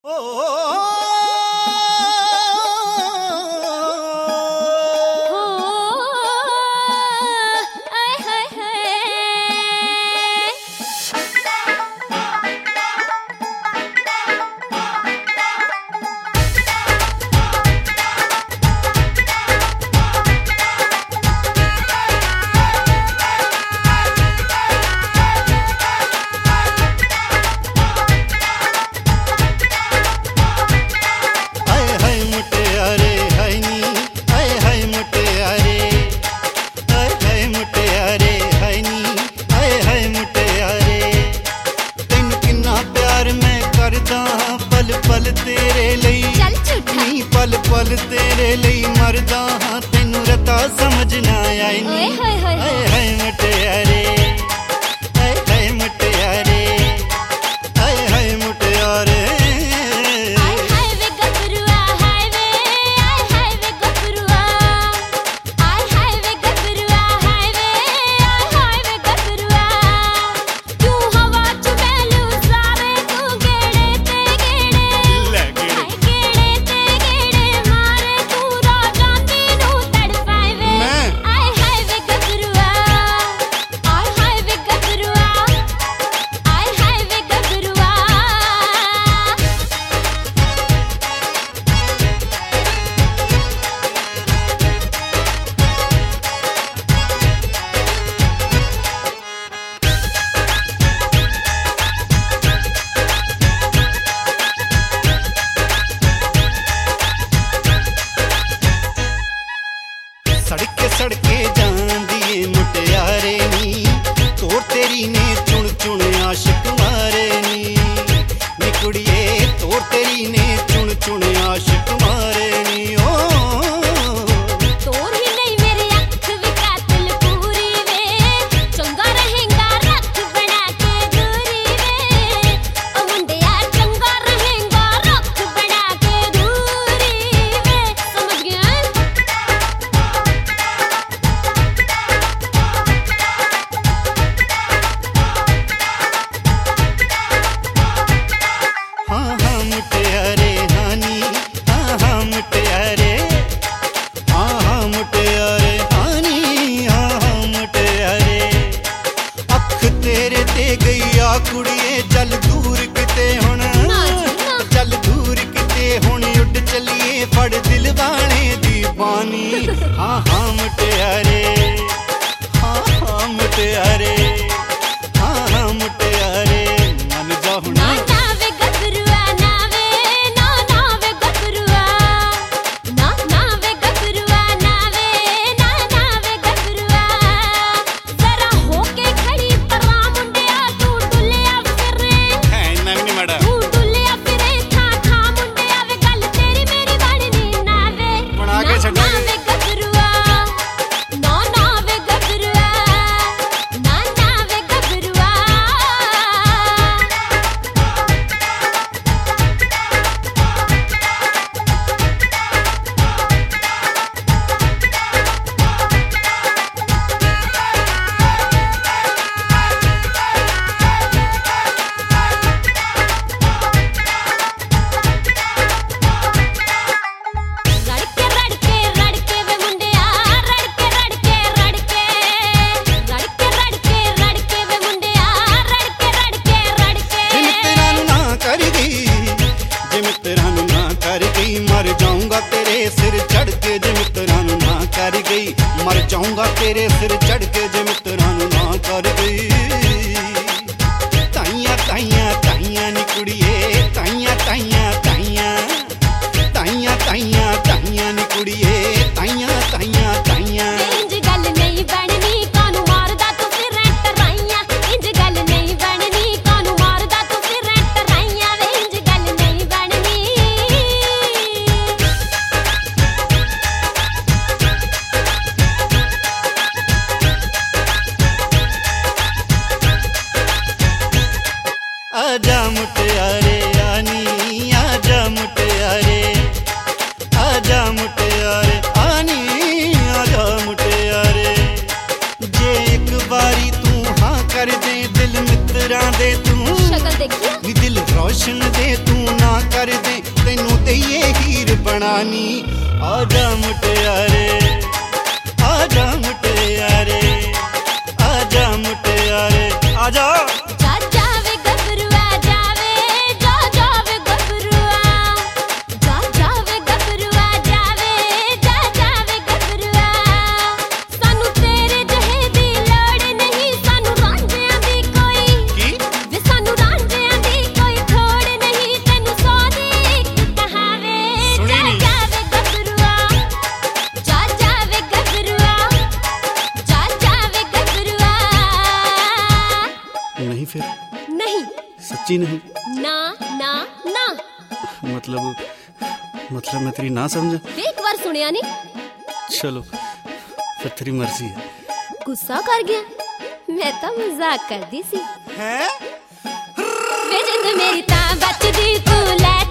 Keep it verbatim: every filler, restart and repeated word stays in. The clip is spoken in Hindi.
पल तेरे लई नी पल पल तेरे लई मरदा हां तेनू रता समझ ना आई नी हाय हाय मुटियारे हाय हाय मुटियारे हाय हाय मुटियारे हाय हाय वे गबरुआ हाय वे हाय हाय वे गबरुआ हाय हाय वे गबरुआ हाय वे हाय हाय वे गबरुआ तू हवा च बैलू सारे तू गेड़े ते गेड़े हाय गेड़े ते गेड़े मारे तू रा जांदी नू तड़पाए वे हाय हाय वे गबरुआ हाय हाय वे गबरुआ हाय हाय वे गबरुआ सड़के सड़के जांदी ए मुटियारे नी तोर तेरी ने चुन चुन आशिक मारे नी नी कुड़िए तोर तेरी ने चुन चुन आशिक मारे नी ओ तोर ही नहीं मेरे अख भी कातिल पूरी वे चंगा रहेगा रख बना के दूरी वे ओ मुंडिया चंगा रहेगा रख बना के दूरी वे समझ गया हाँ हाँ मुटियारे हानी हाँ हाँ मुटियारे हाँ हाँ मुटियारे हानी हाँ हाँ मुटियारे अख तेरे ते गई आ कुड़िए चल दूर किते हुण ना जी ना चल दूर किते हुण उड़ चलिए फड़ दिल बाणे दी बानी हाँ हाँ मुटियारे हाँ हाँ मुटियारे हाँ हाँ मुटियारे मन जा हुण ना ना वे गबरुआ ना वे ना ना वे गबरुआ ना ना वे गबरुआ ना वे ना ना वे गबरुआ जरा होके खड़ी परा मुंडिया तू डुलिया फिरे है इन्ना भी नहीं माड़ा तू डुलिया फिरे था था मुंडिया वे गल तेरी मेरी बननी ना वे बना के ना छड्डा ना वे गबरुआ ना ना वे गबरुआ ना ना वे गबरुआ रड़के रड़के रड़के वे मुंडिया रड़के रड़के रड़के रड़के रड़के रड़के वे मुंडिया रड़के रड़के जे रड़के मित्रा नु ना कर गई जे मित्रा नु ना कर गई मर जाऊंगा तेरे सिर चढ़ के जे मित्रा नु ना कर गई मर जाऊंगा तेरे सिर चढ़ के जे मित्रा नु ना कर गई ताइया ताइया ताइया नी कुड़िए ताइया ताइया ताइया ताइया ताइया ताइया नी कुड़िए ताइया ताइया ताइया इंज गल नहीं बननी कानू मारदा तू फिर टराइयां इंज गल नहीं बननी कानू मारदा तू फिर टराइयां वे इंज गल नहीं बननी आजा मुटियारे आनी हानी आजा मुटियारे आजा मुटियारे आजा मुटियारे आजा जा जावे गबरुआ जावे जा जावे गबरुआ जा जावे गबरुआ जावे जा जावे गबरुआ सानू तेरे जहे दी लोड़ नहीं सानू रांझियां दी कोई की वे सानू रांझियां दी कोई थोड़ नहीं तैनू सौ दी इक कहावे सुनी जा नी। जावे गबरुआ जा जावे गबरुआ जा जावे गबरुआ नहीं फिर नहीं सच्ची नहीं ना ना ना मतलब मतलब मैं तेरी ना समझा एक बार सुनिया नी चलो फिर तेरी मर्जी है गुस्सा कर गया मैं तो मजाक कर दी सी हैं वे जिंद मेरी तां बचदी तू लै